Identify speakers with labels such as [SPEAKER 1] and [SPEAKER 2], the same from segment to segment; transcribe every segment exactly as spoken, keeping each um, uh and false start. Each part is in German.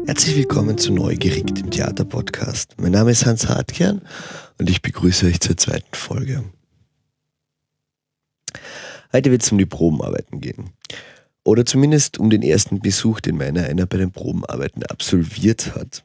[SPEAKER 1] Herzlich willkommen zu Neugierig, dem Theaterpodcast. Mein Name ist Hans Hartkern und ich begrüße euch zur zweiten Folge. Heute wird es um die Probenarbeiten gehen. Oder zumindest um den ersten Besuch, den meiner einer bei den Probenarbeiten absolviert hat.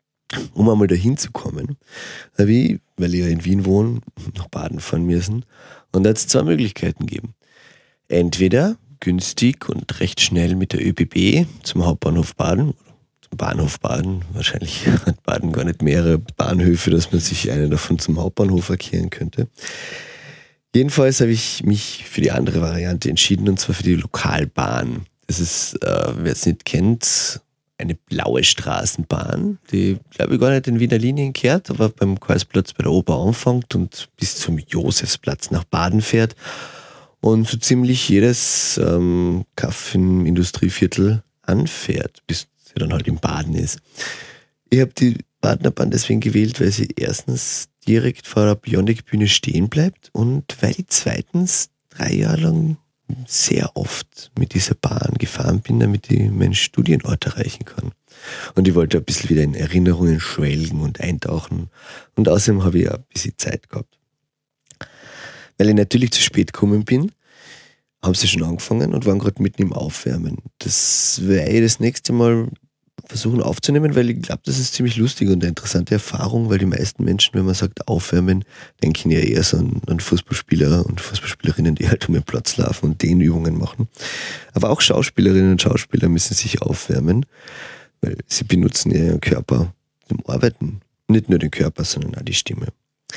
[SPEAKER 1] Um einmal dahin zu kommen, habe ich, weil ich ja in Wien wohne, nach Baden fahren müssen. Und da hat es zwei Möglichkeiten gegeben. Entweder günstig und recht schnell mit der ÖBB zum Hauptbahnhof Baden, zum Bahnhof Baden, wahrscheinlich hat Baden gar nicht mehrere Bahnhöfe, dass man sich einen davon zum Hauptbahnhof verkehren könnte. Jedenfalls habe ich mich für die andere Variante entschieden, und zwar für die Lokalbahn. Das ist, äh, wer es nicht kennt, eine blaue Straßenbahn, die, glaube ich, gar nicht in Wiener Linien kehrt, aber beim Karlsplatz bei der Oper anfängt und bis zum Josefsplatz nach Baden fährt und so ziemlich jedes ähm, Kaff im Industrieviertel anfährt, bis sie dann halt in Baden ist. Ich habe die Badener Bahn deswegen gewählt, weil sie erstens direkt vor der Bionic-Bühne stehen bleibt und weil ich zweitens drei Jahre lang sehr oft mit dieser Bahn gefahren bin, damit ich meinen Studienort erreichen kann. Und ich wollte ein bisschen wieder in Erinnerungen schwelgen und eintauchen. Und außerdem habe ich auch ein bisschen Zeit gehabt. Weil ich natürlich zu spät gekommen bin, haben sie schon angefangen und waren gerade mitten im Aufwärmen. Das werde ich das nächste Mal versuchen aufzunehmen, weil ich glaube, das ist ziemlich lustig und eine interessante Erfahrung, weil die meisten Menschen, wenn man sagt Aufwärmen, denken ja eher so an, an Fußballspieler und Fußballspielerinnen, die halt um den Platz laufen und Dehnübungen machen. Aber auch Schauspielerinnen und Schauspieler müssen sich aufwärmen, weil sie benutzen ihren Körper zum Arbeiten. Nicht nur den Körper, sondern auch die Stimme.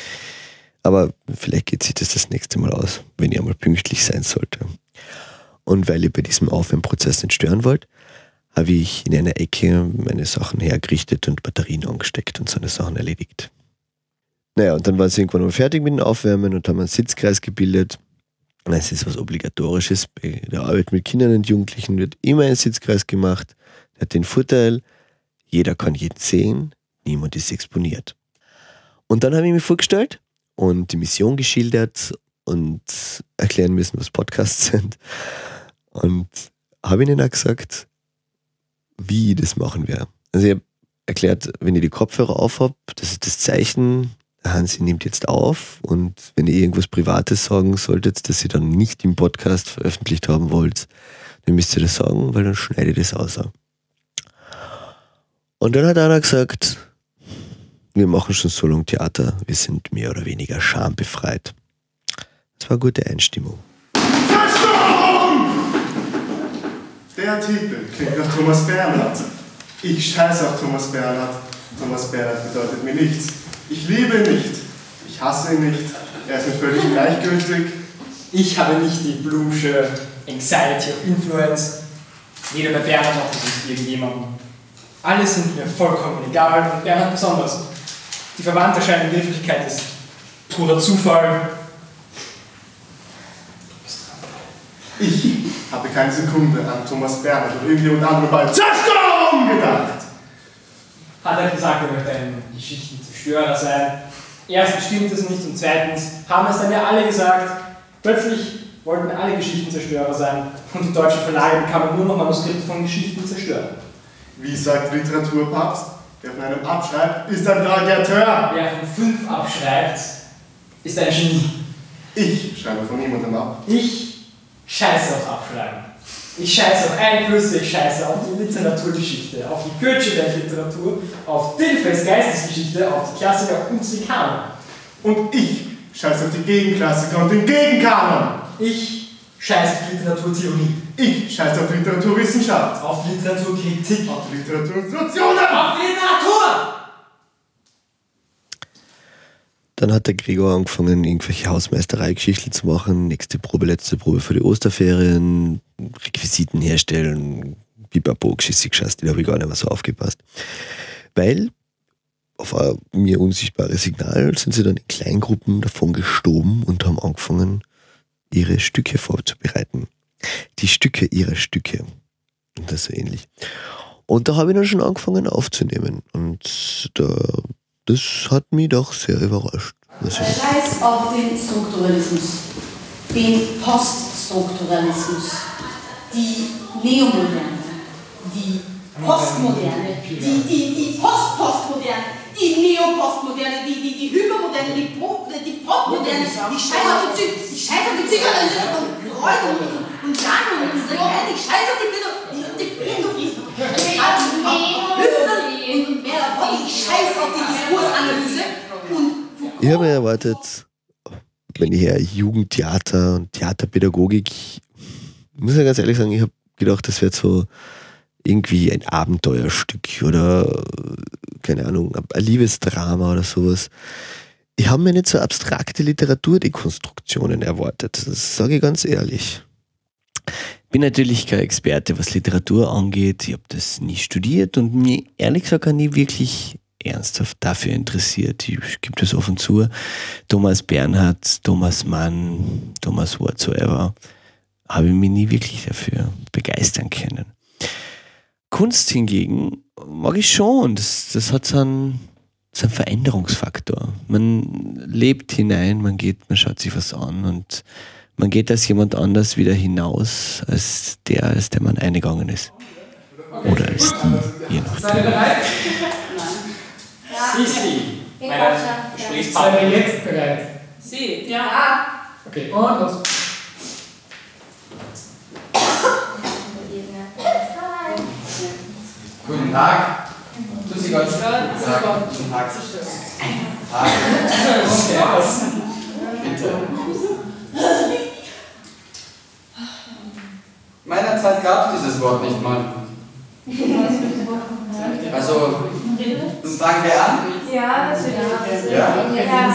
[SPEAKER 1] Aber vielleicht geht sich das das nächste Mal aus, wenn ihr einmal pünktlich sein sollte. Und weil ihr bei diesem Aufwärmprozess nicht stören wollt, habe ich in einer Ecke meine Sachen hergerichtet und Batterien angesteckt und so eine Sachen erledigt. Naja, und dann war es irgendwann mal fertig mit dem Aufwärmen und haben einen Sitzkreis gebildet. Es ist was Obligatorisches. Bei der Arbeit mit Kindern und Jugendlichen wird immer ein Sitzkreis gemacht. Der hat den Vorteil, jeder kann jeden sehen, niemand ist exponiert. Und dann habe ich mich vorgestellt und die Mission geschildert und erklären müssen, was Podcasts sind. Und habe ihnen auch gesagt, wie ich das machen werde. Also ich habe erklärt, wenn ihr die Kopfhörer aufhabt, das ist das Zeichen, der Hansi nimmt jetzt auf, und wenn ihr irgendwas Privates sagen solltet, das ihr dann nicht im Podcast veröffentlicht haben wollt, dann müsst ihr das sagen, weil dann schneide ich das aus. Und dann hat einer gesagt, wir machen schon so lange Theater, wir sind mehr oder weniger schambefreit. Das war eine gute Einstimmung.
[SPEAKER 2] Der Titel klingt nach Thomas Bernhard. Ich scheiße auf Thomas Bernhard. Thomas Bernhard bedeutet mir nichts. Ich liebe ihn nicht. Ich hasse ihn nicht. Er ist mir völlig gleichgültig.
[SPEAKER 3] Ich habe nicht die Blumsche Anxiety of Influence. Weder bei Bernhard noch bei irgendjemandem. Alle sind mir vollkommen egal und Bernhard besonders. Die Verwandtschaft in Wirklichkeit ist purer Zufall.
[SPEAKER 2] Ich habe keine Sekunde an Thomas Bernhard oder irgendjemand anderen bei Zerstörung gedacht.
[SPEAKER 3] Hat er gesagt, er möchte ein Geschichtenzerstörer sein. Erstens stimmt es nicht und zweitens haben es dann ja alle gesagt. Plötzlich wollten alle Geschichtenzerstörer sein und die deutschen Verlage bekamen nur noch Manuskripte von Geschichten zerstören.
[SPEAKER 2] Wie sagt Literaturpapst, wer von einem abschreibt, ist ein Gladiateur.
[SPEAKER 3] Wer von fünf abschreibt, ist ein Genie.
[SPEAKER 2] Ich schreibe von niemandem ab.
[SPEAKER 3] Ich scheiße auf Abschreiben. Ich scheiße auf Einflüsse, ich scheiße auf die Literaturgeschichte, auf die Goethe-Literatur, auf Dilfes Geistesgeschichte, auf die Klassiker und die Kanon.
[SPEAKER 2] Und ich scheiße auf die Gegenklassiker und den Gegenkanon.
[SPEAKER 3] Ich scheiße auf die Literaturtheorie.
[SPEAKER 2] Ich scheiße auf die Literaturwissenschaft.
[SPEAKER 3] Auf die Literaturkritik.
[SPEAKER 2] Auf die Literaturinstitutionen.
[SPEAKER 3] Auf die Literatur!
[SPEAKER 1] Dann hat der Gregor angefangen, irgendwelche Hausmeisterei-Geschichten zu machen. Nächste Probe, letzte Probe für die Osterferien, Requisiten herstellen, Bipapo, Geschichte, da habe ich gar nicht mehr so aufgepasst. Weil auf ein mir unsichtbares Signal sind sie dann in Kleingruppen davon gestoben und haben angefangen, ihre Stücke vorzubereiten. Die Stücke ihrer Stücke. Und das so ähnlich. Und da habe ich dann schon angefangen aufzunehmen. Und da das hat mich doch sehr überrascht.
[SPEAKER 4] Scheiß auf den Strukturalismus, den Poststrukturalismus, die Neomoderne, die Postmoderne, die, die, die Post-Postmoderne, die Neopostmoderne, die, die, die Hypermoderne, die, Pro, die Popmoderne, die Scheiß auf die Zü die Scheiß auf die Psychoanalyse und Freud und, und Jan und Lacan, die Scheiß auf die Philosophie, und mehr davon, die Scheiß auf die Diskursanalyse und
[SPEAKER 1] Ich habe mir erwartet, wenn ich her Jugendtheater und Theaterpädagogik, ich muss ja ganz ehrlich sagen, ich habe gedacht, das wird so irgendwie ein Abenteuerstück oder, keine Ahnung, ein Liebesdrama oder sowas. Ich habe mir nicht so abstrakte Literaturdekonstruktionen erwartet, das sage ich ganz ehrlich. Ich bin natürlich kein Experte, was Literatur angeht. Ich habe das nie studiert und mir ehrlich gesagt auch nie wirklich ernsthaft dafür interessiert. Ich gebe das offen zu. Thomas Bernhard, Thomas Mann, Thomas whatsoever, habe ich mich nie wirklich dafür begeistern können. Kunst hingegen mag ich schon. Das, das hat so einen, so einen Veränderungsfaktor. Man lebt hinein, man geht, man schaut sich was an und man geht als jemand anders wieder hinaus, als der, als der man eingegangen ist. Oder als die, je nachdem.
[SPEAKER 3] Seid ihr bereit? Sisi, meine Gesprächspartner. Seid ihr jetzt bereit?
[SPEAKER 5] Sie? Ja.
[SPEAKER 3] Okay, und los.
[SPEAKER 6] Guten Tag. Grüß Sie Gott. Guten Tag. Guten Tag. Tag.
[SPEAKER 3] Servus.
[SPEAKER 6] Bitte. Meiner Zeit gab es dieses Wort nicht mal. Also, fangen wir an?
[SPEAKER 5] Ja, das wird
[SPEAKER 6] Ja?
[SPEAKER 5] ja.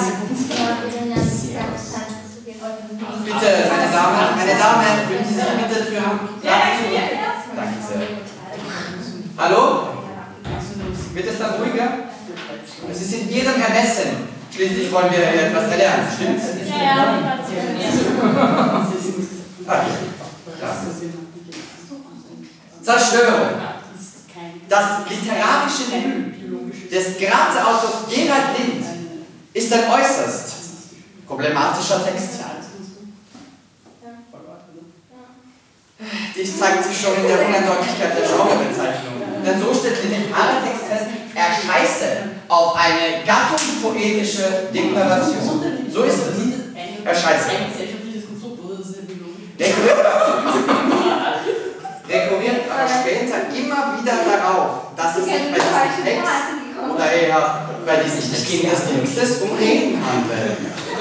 [SPEAKER 6] Bitte, meine Damen, meine Damen, würden Sie sich bitte für Platz zu... Danke sehr. Hallo? Wird es dann ruhiger? Es ist in jedem Ermessen. Schließlich wollen wir hier etwas erlernen, stimmt's?
[SPEAKER 5] Ja, ja.
[SPEAKER 6] Okay. Ja. Zerstörung. Das literarische Debüt des Grazer Autors Gerhard Lind ist ein äußerst problematischer Text. Dies zeigt sich schon in der Uneindeutigkeit der Genrebezeichnung. Denn so stellt literarer Text fest, er scheiße auf eine gattungspoetische Deklaration. So ist es. Er scheiße. Rekurriert aber später immer wieder darauf, dass es sich bei diesem Text oder eher bei diesem Beginn des Textes um Reden handelt.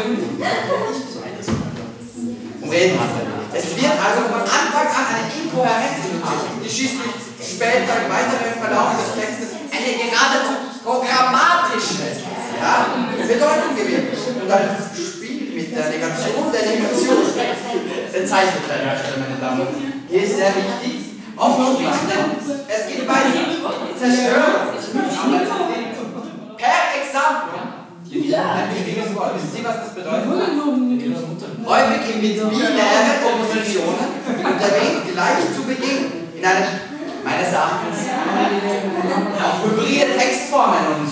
[SPEAKER 6] Um Reden handelt. Es wird also von Anfang an eine Inkohärenz induziert, die schließlich später im weiteren Verlauf des Textes eine geradezu programmatische ja, Bedeutung gewinnt und als Spiel mit der Negation der Negation bezeichnet werden möchte, meine Damen und Herren. Hier ist sehr wichtig, aufzupassen, denn es geht bei Zerstörung. Per Exempel. Ein wichtiges Wort. Wissen Sie, was das bedeutet? Häufig in binären Oppositionen und erwähnt gleich zu Beginn in einem, meines Erachtens, auch hybride Textformen und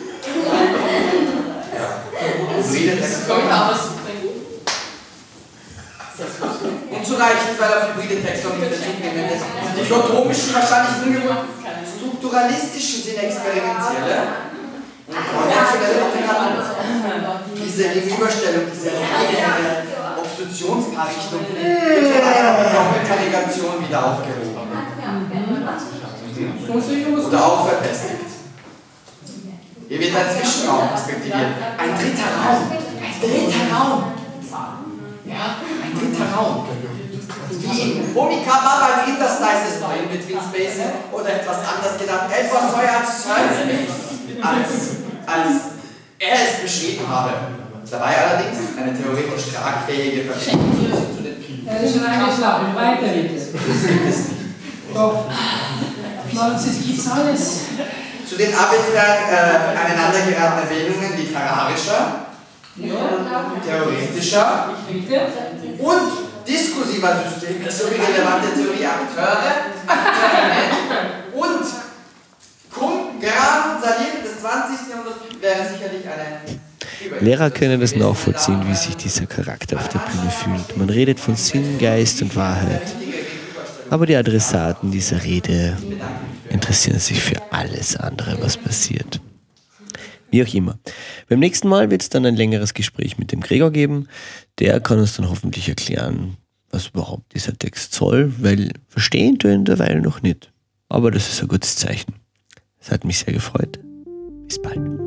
[SPEAKER 6] ja, hybride Textformen. Und zu leicht, weil auf hybride Textformen nicht Bezug nehmen. Die dichotomischen, wahrscheinlich ungewohnt strukturalistischen sind experimentelle und konventionelle Literatur. Diese Gegenüberstellung, diese Obstruktionsrichtung wird von einer Doppelnegation wieder aufgehoben. Oder auch verfestigt. Hier wird ein Zwischenraum perspektiviert. Ein dritter Raum. Ein dritter Raum. Ja, ein dritter Raum. Wie Homikaba bei Interstices in Between Spaces oder etwas anders genannt. Etwas soll als als, als er es beschrieben habe. Dabei allerdings eine theoretisch tragfähige Verschiebung zu den Pien.
[SPEAKER 7] Er ist schon eingeschlafen, weiter bitte.
[SPEAKER 6] Das gibt es nicht.
[SPEAKER 7] Doch. Sonst gibt's alles.
[SPEAKER 6] Zu den arbiträr äh, aneinandergeratenen Erwähnungen literarischer, theoretischer und diskursiver Systeme sowie relevante Theorieakteure, und Grundgraben Salieren des zwanzigsten Jahrhunderts wäre sicherlich eine.
[SPEAKER 1] Lehrer können das nachvollziehen, wie sich dieser Charakter auf der Bühne fühlt. Man redet von Sinn, Geist und Wahrheit. Aber die Adressaten dieser Rede interessieren sich für alles andere, was passiert. Wie auch immer. Beim nächsten Mal wird es dann ein längeres Gespräch mit dem Gregor geben. Der kann uns dann hoffentlich erklären, was überhaupt dieser Text soll, weil verstehen tue ich ihn derweil noch nicht. Aber das ist ein gutes Zeichen. Es hat mich sehr gefreut. Bis bald.